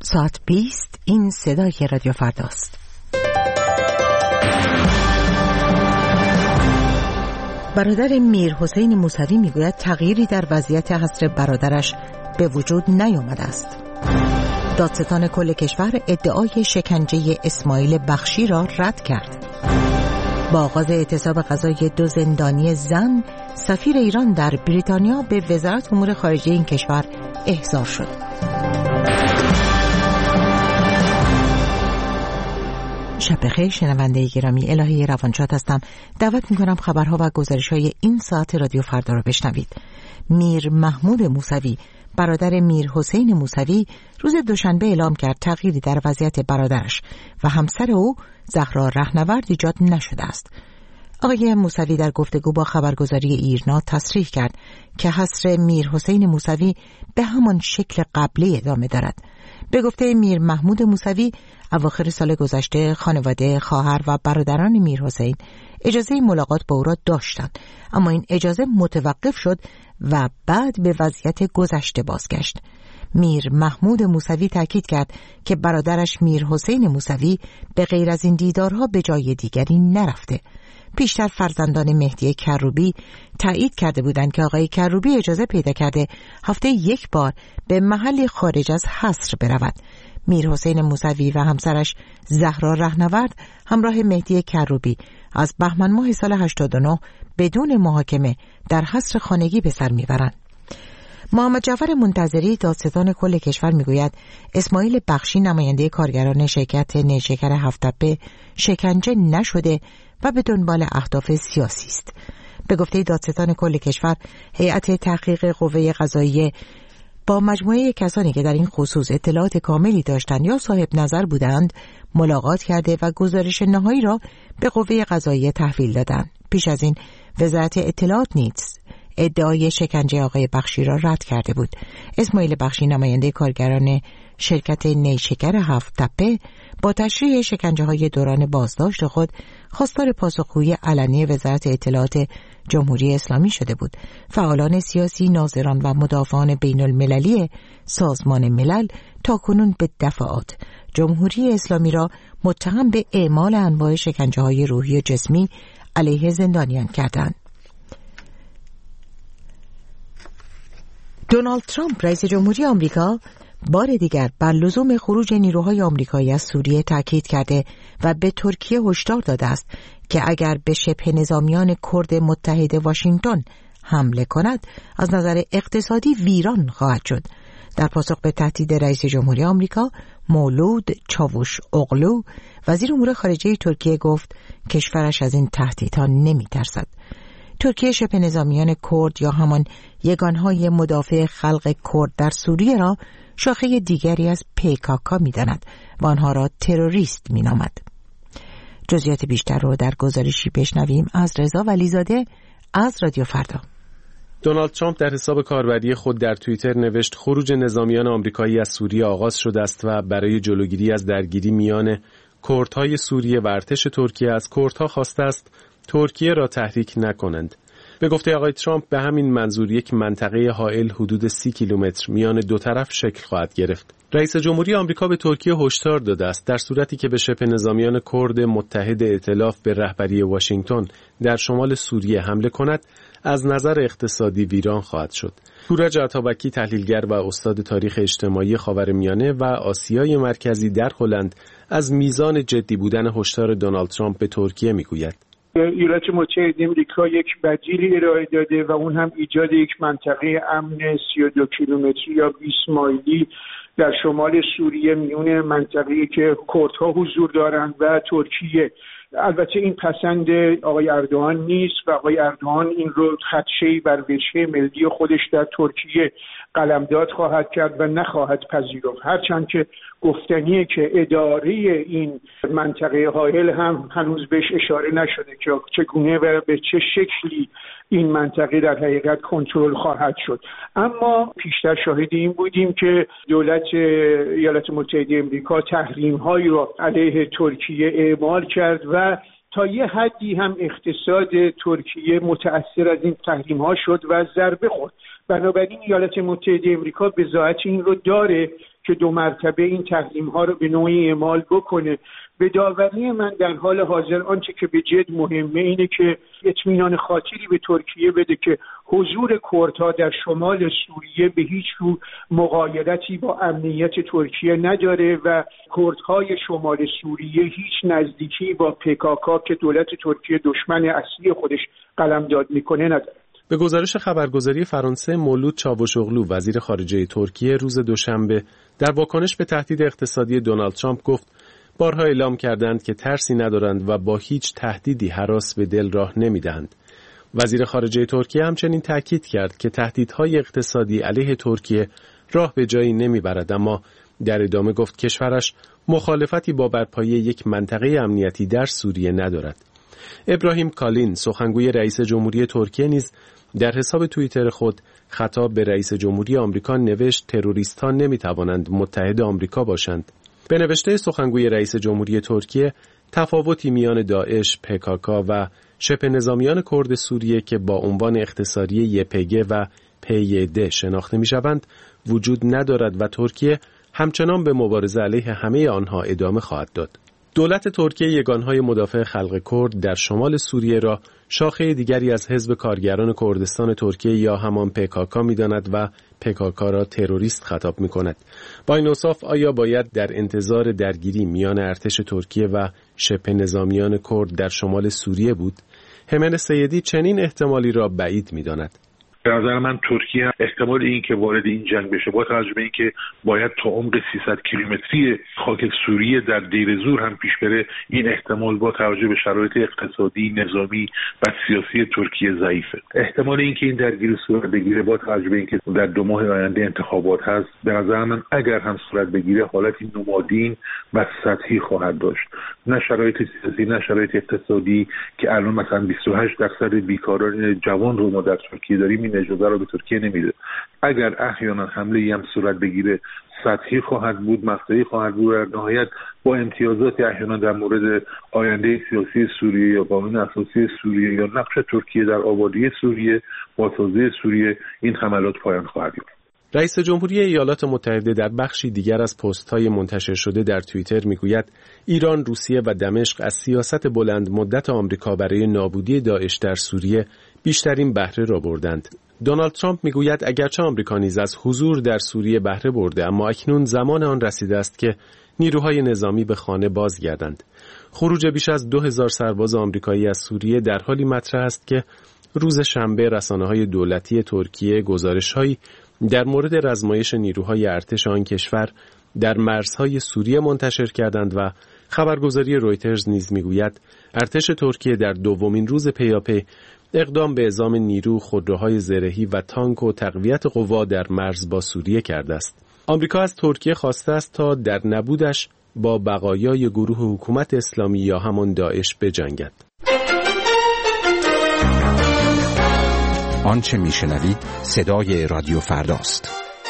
ساعت 20 این صدای رادیو فرداست. برادر میر حسین موسوی میگوید تغییری در وضعیت حصر برادرش به وجود نیامده است. دادستان کل کشور ادعای شکنجه اسماعیل بخشی را رد کرد. با آغاز اعتصاب قضای 2 زندانی زن، سفیر ایران در بریتانیا به وزارت امور خارجه این کشور احضار شد. شب بخیر شنونده گرامی، الهی روانشاد هستم. دعوت میکنم خبرها و گزارش‌های این ساعت رادیو فردا را بشنوید. میر محمود موسوی، برادر میر حسین موسوی، روز دوشنبه اعلام کرد تغییری در وضعیت برادرش و همسر او زهرا رهنورد ایجاد نشده است. آقای موسوی در گفتگو با خبرگزاری ایرنا تصریح کرد که حصر میر حسین موسوی به همان شکل قبلی ادامه دارد. به گفته میر محمود موسوی، اواخر سال گذشته خانواده، خواهر و برادران میر حسین اجازه ملاقات با او را داشتند، اما این اجازه متوقف شد و بعد به وضعیت گذشته بازگشت. میر محمود موسوی تاکید کرد که برادرش میر حسین موسوی به غیر از این دیدارها به جای دیگری نرفته. پیشتر فرزندان مهدی کروبی تایید کرده بودند که آقای کروبی اجازه پیدا کرده هفته 1 بار به محلی خارج از حصر برود. میر حسین موسوی و همسرش زهرا رهنورد همراه مهدی کروبی از بهمن ماه سال 89 بدون محاکمه در حصر خانگی به سر میبرند. محمد جعفر منتظری، دادستان کل کشور، میگوید اسماعیل بخشی، نماینده کارگران شرکت نیشکر هفت‌تپه، شکنجه نشده و به دنبال اهداف سیاسی است. به گفته دادستان کل کشور، هیئت تحقیق قوه قضاییه با مجموعه کسانی که در این خصوص اطلاعات کاملی داشتند یا صاحب نظر بودند ملاقات کرده و گزارش نهایی را به قوه قضاییه تحویل دادند. پیش از این وزارت اطلاعات نیز ادعای شکنجه آقای بخشی را رد کرده بود. اسماعیل بخشی، نماینده کارگران شرکت نیشکر هفت‌تپه، با تشریح شکنجه‌های دوران بازداشت خود خواستار پاسخگویی علنی وزارت اطلاعات جمهوری اسلامی شده بود. فعالان سیاسی، ناظران و مدافعان بین المللی سازمان ملل تاکنون به دفعات جمهوری اسلامی را متهم به اعمال انواع شکنجه‌های روحی و جسمی علیه زندانیان کردند. دونالد ترامپ، رئیس جمهوری آمریکا، بار دیگر بر لزوم خروج نیروهای آمریکایی از سوریه تاکید کرده و به ترکیه هشدار داده است که اگر به شبه نظامیان کرد متحد واشنگتن حمله کند از نظر اقتصادی ویران خواهد شد. در پاسخ به تهدید رئیس جمهوری آمریکا، مولود چاووش اغلو، وزیر امور خارجه ترکیه، گفت کشورش از این تهدیدها نمی‌ترسد. ترکیه شبه نظامیان کرد یا همان یگانهای مدافع خلق کرد در سوریه را شاخه دیگری از PKK می‌داند و آنها را تروریست می‌نامد. جزئیات بیشتر را در گزارشی بشنویم از رضا ولیزاده از رادیو فردا. دونالد ترامپ در حساب کاربری خود در توییتر نوشت خروج نظامیان آمریکایی از سوریه آغاز شده است و برای جلوگیری از درگیری میان کردهای سوریه و ارتش ترکیه از کردها خواسته است ترکیه را تحریک نکنند. به گفته آقای ترامپ به همین منظور یک منطقه حائل حدود 30 کیلومتر میان دو طرف شکل خواهد گرفت. رئیس جمهوری آمریکا به ترکیه هشدار داده است در صورتی که به شبه نظامیان کرد متحد ائتلاف به رهبری واشنگتن در شمال سوریه حمله کند از نظر اقتصادی ویران خواهد شد. تورج عطابکی، تحلیلگر و استاد تاریخ اجتماعی خاورمیانه و آسیای مرکزی در هلند، از میزان جدی بودن هشدار دونالد ترامپ به ترکیه میگوید. ایالات متحده آمریکا یک بدیلی ارائه داده و اون هم ایجاد یک منطقه امن 32 کیلومتری یا 20 مایلی در شمال سوریه میون منطقه‌ای که کردها حضور دارند و ترکیه. البته این پسند آقای اردوغان نیست و آقای اردوغان این رو خدشه‌ای بر وجهه ملی خودش در ترکیه قلمداد خواهد کرد و نخواهد پذیرفت، هرچند که گفتنیه که اداره این منطقه حائل هم هنوز بهش اشاره نشده که چگونه و به چه شکلی این منطقه در حقیقت کنترل خواهد شد. اما پیشتر شاهد این بودیم که دولت ایالات متحده آمریکا تحریم‌هایی را علیه ترکیه اعمال کرد و تا یه حدی هم اقتصاد ترکیه متأثر از این تحریم‌ها شد و ضربه خورد. بنابراین ایالات متحده آمریکا بضاعت این رو داره که 2 مرتبه این تحریم‌ها رو به نوعی اعمال بکنه. به داوری من در حال حاضر آنچه که به جد مهمه اینه که اطمینان خاطری به ترکیه بده که حضور کردها در شمال سوریه به هیچ رو مغایرتی با امنیت ترکیه نداره و کردهای شمال سوریه هیچ نزدیکی با PKK که دولت ترکیه دشمن اصلی خودش قلمداد میکنه نداره. به گزارش خبرگزاری فرانسه، مولود چاوشوغلو وزیر خارجه ترکیه روز دوشنبه در واکنش به تهدید اقتصادی دونالد ترامپ گفت بارها اعلام کردند که ترسی ندارند و با هیچ تهدیدی هراس به دل راه نمیدهند. وزیر خارجه ترکیه همچنین تاکید کرد که تهدیدهای اقتصادی علیه ترکیه راه به جایی نمیبرد، اما در ادامه گفت کشورش مخالفتی با برپایی یک منطقه امنیتی در سوریه ندارد. ابراهیم کالین سخنگوی رئیس جمهوری ترکیه نیز در حساب توییتر خود خطاب به رئیس جمهوری آمریکا نوشت تروریستان نمیتوانند متحد آمریکا باشند. به نوشته سخنگوی رئیس جمهوری ترکیه، تفاوتی میان داعش، PKK و شبه نظامیان کرد سوریه که با عنوان اختصاری YPG و PYD شناخته میشوند وجود ندارد و ترکیه همچنان به مبارزه علیه همه آنها ادامه خواهد داد. دولت ترکیه یگانهای مدافع خلق کرد در شمال سوریه را شاخه دیگری از حزب کارگران کردستان ترکیه یا همان PKK می‌داند و PKK را تروریست خطاب می‌کند. با این اوصاف آیا باید در انتظار درگیری میان ارتش ترکیه و شبه نظامیان کرد در شمال سوریه بود؟ همن سیدی چنین احتمالی را بعید می‌داند. به نظر من ترکیه احتمال این که وارد این جنگ بشه با توجه به اینکه باید تا عمق 300 کیلومتری خاک سوریه در دیر زور هم پیش بره، این احتمال با توجه به شرایط اقتصادی، نظامی و سیاسی ترکیه ضعیفه. احتمال این که این درگیری صورت بگیره با توجه به اینکه در 2 ماه آینده انتخابات هست، به نظر من اگر هم صورت بگیره حالتی نمادین و سطحی خواهد داشت. نه شرایط سیاسی نه شرایط اقتصادی که الان مثلا 28% بیکاران جوان رو ما در ترکیه داریم این اجازه رو به ترکیه نمیده. اگر احیانا حمله هم صورت بگیره سطحی خواهد بود، مقطعی خواهد بود، در نهایت با امتیازات احیانا در مورد آینده سیاسی سوریه یا قانون اساسی سوریه یا نقش ترکیه در آبادی سوریه با سازی سوریه این حملات پایان خواهد یافت. رئیس جمهوری ایالات متحده در بخشی دیگر از پست‌های منتشر شده در توییتر میگوید ایران، روسیه و دمشق از سیاست بلند مدت آمریکا برای نابودی داعش در سوریه بیشترین بهره را بردند. دونالد ترامپ میگوید اگرچه آمریکا نیز از حضور در سوریه بهره برده، اما اکنون زمان آن رسیده است که نیروهای نظامی به خانه بازگردند. خروج بیش از 2000 سرباز آمریکایی از سوریه در حالی مطرح است که روز شنبه رسانه‌های دولتی ترکیه گزارش‌هایی در مورد رزمایش نیروهای ارتش آن کشور در مرزهای سوریه منتشر کردند و خبرگزاری رویترز نیز میگوید ارتش ترکیه در 2مین روز پیاپی اقدام به اعزام نیرو، خودروهای زرهی و تانک و تقویت قوا در مرز با سوریه کرده است. آمریکا از ترکیه خواسته است تا در نبودش با بقایای گروه حکومت اسلامی یا همان داعش بجنگد. آنچه میشنوید صدای رادیو فرداست.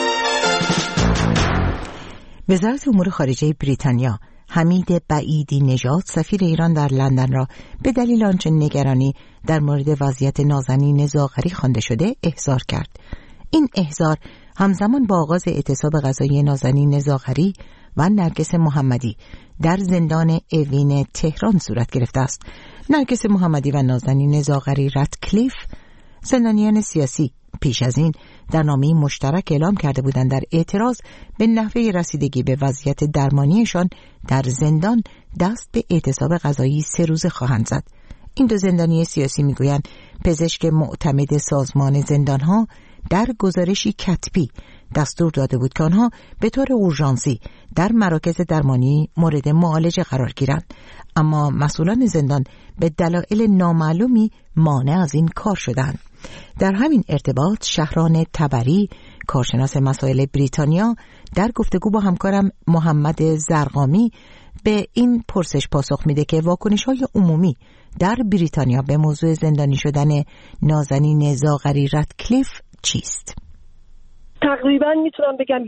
وزارت امور خارجه بریتانیا حمید بعیدی نژاد سفیر ایران در لندن را به دلیل آنچه نگرانی در مورد وضعیت نازنین زاغری خوانده شده احضار کرد. این احضار همزمان با آغاز اعتصاب غذایی نازنین زاغری و نرگس محمدی در زندان اوین تهران صورت گرفته است. نرگس محمدی و نازنین زاغری رتکلیف زندانیان سیاسی پیش از این در نامه‌ای مشترک اعلام کرده بودند در اعتراض به نحوه رسیدگی به وضعیت درمانیشان در زندان دست به اعتصاب غذایی 3 روزه خواهند زد. این 2 زندانی سیاسی میگویند پزشک معتمد سازمان زندانها در گزارشی کتبی دستور داده بود که آنها به طور اورژانسی در مراکز درمانی مورد معالجه قرار گیرند، اما مسئولان زندان به دلایل نامعلومی مانع از این کار شدند. در همین ارتباط شهران تبری، کارشناس مسائل بریتانیا، در گفتگو با همکارم محمد زرقامی به این پرسش پاسخ میده که واکنش‌های عمومی در بریتانیا به موضوع زندانی شدن نازنین زاغری رتکلیف چیست؟ تقریبا میتونم بگم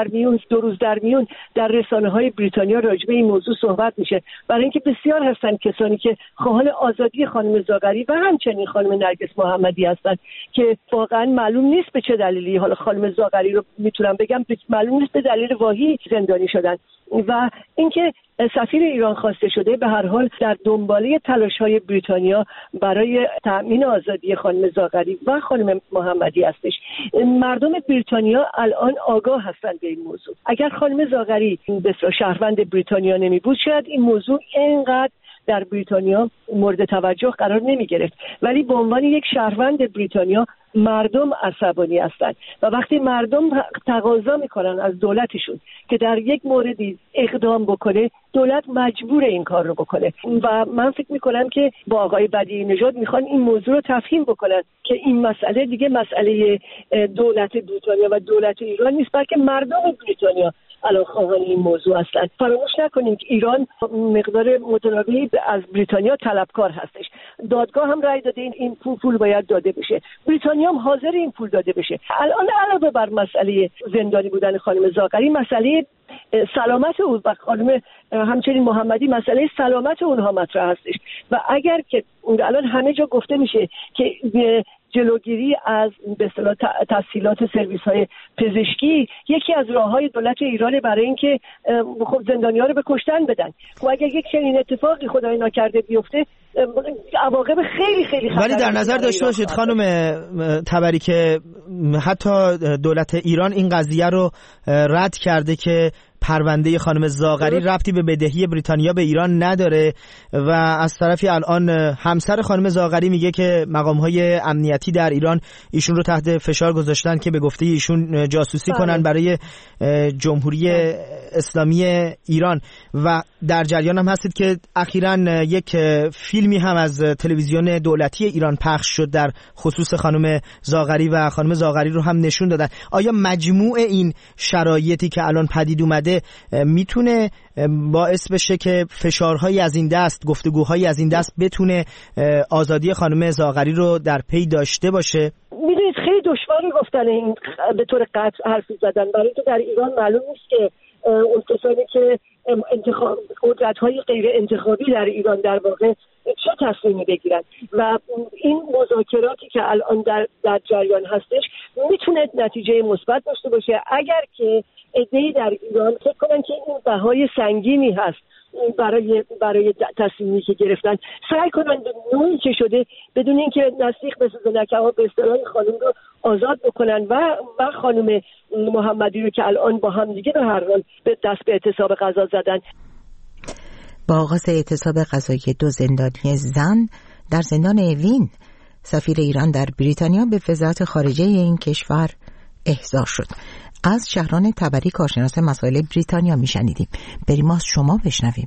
2 روز در میون در رسانه‌های بریتانیا راجع به این موضوع صحبت میشه، برای اینکه بسیار هستن کسانی که خواهان آزادی خانم زاغری و همچنین خانم نرگس محمدی هستند که واقعا معلوم نیست به چه دلیلی، حالا خانم زاغری رو میتونم بگم معلوم نیست به دلیل واهی زندانی شدن و اینکه سفیر ایران خواسته شده به هر حال در دنباله تلاش‌های بریتانیا برای تأمین آزادی خانم زاغری و خانم محمدی هستش. مردم بریتانیا الان آگاه هستند به این موضوع. اگر خانم زاغری به شهروند بریتانیا نمی بود شاید این موضوع اینقدر در بریتانیا مورد توجه قرار نمی گرفت، ولی به عنوان یک شهروند بریتانیا مردم عصبانی هستند و وقتی مردم تقاضا میکنن از دولتشون که در یک موردی اقدام بکنه، دولت مجبور این کار رو بکنه و من فکر میکنم که با آقای بدیعی نژاد میخوان این موضوع رو تفهیم بکنن که این مسئله دیگه مسئله دولت بریتانیا و دولت ایران نیست، بلکه مردم بریتانیا الان خواهان این موضوع هستند. فراموش نکنیم که ایران مقدار متناوبی از بریتانیا طلبکار هستش. دادگاه هم رأی داده این پول باید داده بشه. بریتانیا هم حاضر این پول داده بشه. الان علاوه بر مسئله زندانی بودن خانم زاغری، مسئله سلامت او و خانم همچنین محمدی مسئله سلامت اونها مطرح هستش و اگر که الان همه جا گفته میشه که جلوگیری از به اصطلاح تسهیلات سرویس‌های پزشکی یکی از راه‌های دولت ایران برای اینکه خب زندانی‌ها رو به کشتن بدن و اگر یک چنین اتفاقی خدای نکرده بیفته عواقب خیلی خیلی خطرناک. ولی در نظر داشته باشید خانم طبری که حتی دولت ایران این قضیه رو رد کرده که پرونده خانم زاغری ربطی به بدهی بریتانیا به ایران نداره و از طرفی الان همسر خانم زاغری میگه که مقام‌های امنیتی در ایران ایشون رو تحت فشار گذاشتن که به گفته ایشون جاسوسی کنن برای جمهوری اسلامی ایران و در جریان هم هستید که اخیراً یک فیلمی هم از تلویزیون دولتی ایران پخش شد در خصوص خانم زاغری و خانم زاغری رو هم نشون دادن. آیا مجموع این شرایطی که الان پدید اومده میتونه باعث بشه که فشارهایی از این دست، گفتگوهایی از این دست بتونه آزادی خانم زاغری رو در پی داشته باشه؟ میدونید خیلی دشواری گفتن این به طور قطع حرف زدن، برای اینکه در ایران معلوم نیست که اون کسانی که قدرت‌های غیر انتخابی در ایران در واقع چه تصمیمی بگیرن و این مذاکراتی که الان در جریان هستش میتونه نتیجه مثبت داشته باشه اگر که عده‌ای در ایران فکر کنن که این بهای سنگینی هست برای تصمیمی که گرفتن، سعی کنن به نوعی که شده بدون اینکه نسیخ بسازن که به اصطلاح خانم رو آزاد بکنن و خانم محمدی رو که الان با هم دیگه به هر حال به دست به اعتصاب قضا زدن. با آغاز اعتصاب قضایی 2 زندانی زن در زندان اوین، سفیر ایران در بریتانیا به وزارت خارجه این کشور احضار شد. از شهران طبری کارشناس مسائل بریتانیا میشنیدیم. بریم از شما بشنویم.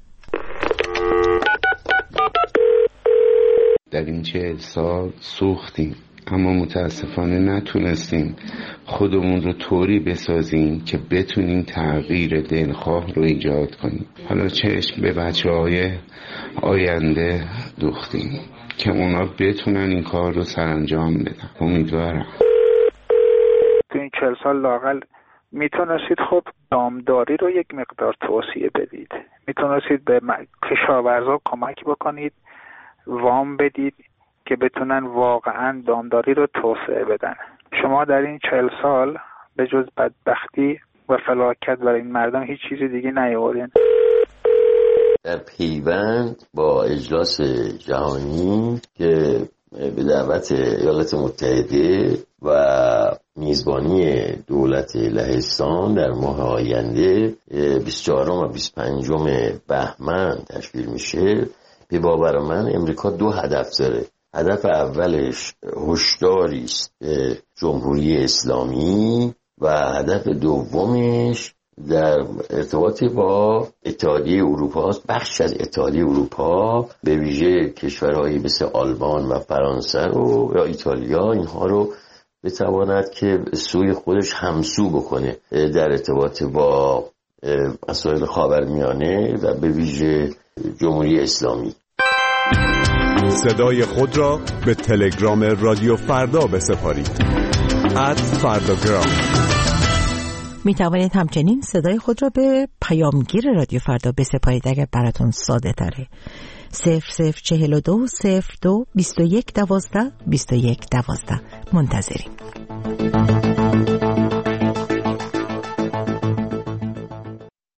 در این 40 سال سوختیم، اما متاسفانه نتونستیم خودمون رو طوری بسازیم که بتونیم تغییر دلخواه رو ایجاد کنیم. حالا چشم به بچه‌های آینده دوختیم که اونا بتونن این کار رو سرانجام بدن. امیدوارم تو این 40 سال لااقل میتونستید خب دامداری رو یک مقدار توسعه بدید، میتونستید به کشاورزا کمک بکنید، وام بدید که بتونن واقعا دامداری رو توسعه بدن. شما در این 40 سال به جز بدبختی و فلاکت برای این مردم هیچ چیز دیگه نیاوردین. در پیوند با اجلاس جهانی که به دعوت ایالات متحده و میزبانی دولت لهستان در ماه آینده 24 و 25 بهمن تشکیل میشه، به باور من امریکا 2 هدف داره. هدف اولش هشداری است به جمهوری اسلامی و هدف دومش در ارتباط با اتحادیه اروپا است. بخش از اتحادیه اروپا به ویژه کشورهایی مثل آلمان و فرانسه رو یا ایتالیا اینها رو بتواند که سوی خودش همسو بکنه در ارتباط با مسائل خاورمیانه و به ویژه جمهوری اسلامی. صدای خود را به تلگرام رادیو فردا بسپارید. @فرداگرام. می توانید همچنین صدای خود را به پیامگیر رادیو فردا بسپارید اگر براتون ساده تره. 0042 02 21 12 21 12 منتظریم.